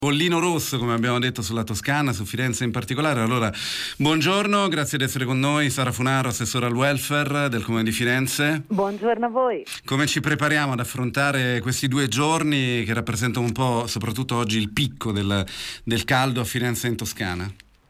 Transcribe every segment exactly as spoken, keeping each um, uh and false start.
Bollino rosso, come abbiamo detto, sulla Toscana, su Firenze in particolare. Allora, buongiorno, grazie di essere con noi. Sara Funaro, assessore al welfare del Comune di Firenze. Buongiorno a voi. Come ci prepariamo ad affrontare questi due giorni che rappresentano un po', soprattutto oggi, il picco del, del caldo a Firenze in Toscana?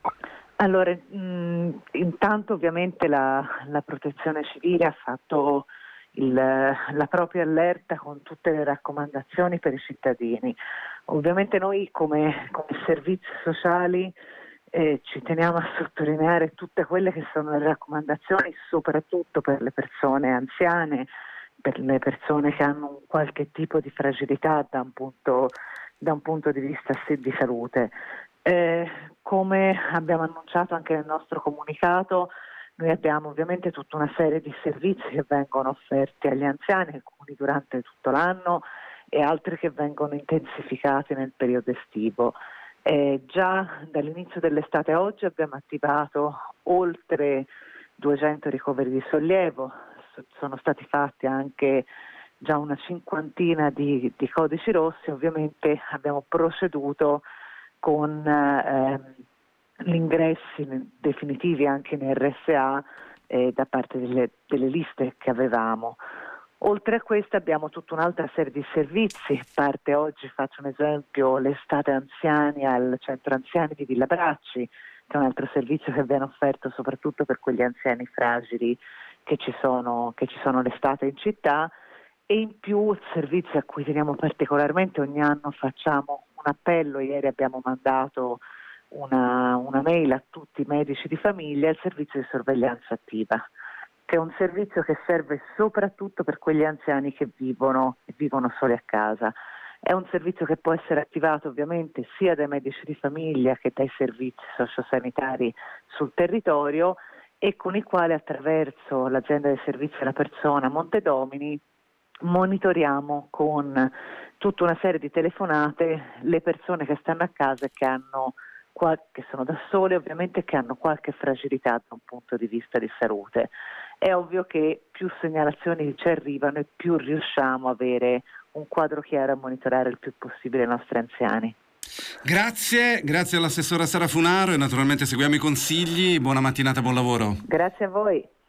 Allora, mh, intanto ovviamente la, la Protezione Civile ha fatto il, la propria allerta con tutte le raccomandazioni per i cittadini. Ovviamente noi come, come servizi sociali eh, ci teniamo a sottolineare tutte quelle che sono le raccomandazioni, soprattutto per le persone anziane, per le persone che hanno un qualche tipo di fragilità da un punto, da un punto di vista sì, di salute. Eh, come abbiamo annunciato anche nel nostro comunicato, noi abbiamo ovviamente tutta una serie di servizi che vengono offerti agli anziani, alcuni durante tutto l'anno e altri che vengono intensificati nel periodo estivo. Eh, già dall'inizio dell'estate a oggi abbiamo attivato oltre duecento ricoveri di sollievo, sono stati fatti anche già una cinquantina di, di codici rossi. Ovviamente abbiamo proceduto con eh, gli ingressi definitivi anche in R S A eh, da parte delle, delle liste che avevamo. Oltre a questo abbiamo tutta un'altra serie di servizi. Parte oggi, faccio un esempio, l'estate anziani al centro anziani di Villa Bracci, che è un altro servizio che viene offerto soprattutto per quegli anziani fragili che ci sono, che ci sono l'estate in città. E in più servizi a cui teniamo particolarmente, ogni anno facciamo un appello, ieri abbiamo mandato una, una mail a tutti i medici di famiglia, il servizio di sorveglianza attiva, che è un servizio che serve soprattutto per quegli anziani che vivono e vivono soli a casa. È un servizio che può essere attivato ovviamente sia dai medici di famiglia che dai servizi sociosanitari sul territorio e con il quale attraverso l'azienda dei servizi alla persona Montedomini monitoriamo con tutta una serie di telefonate le persone che stanno a casa e che hanno che sono da sole, ovviamente, che hanno qualche fragilità da un punto di vista di salute. È ovvio che più segnalazioni ci arrivano e più riusciamo a avere un quadro chiaro a monitorare il più possibile i nostri anziani. Grazie, grazie all'assessora Sara Funaro e naturalmente seguiamo i consigli. Buona mattinata, buon lavoro. Grazie a voi.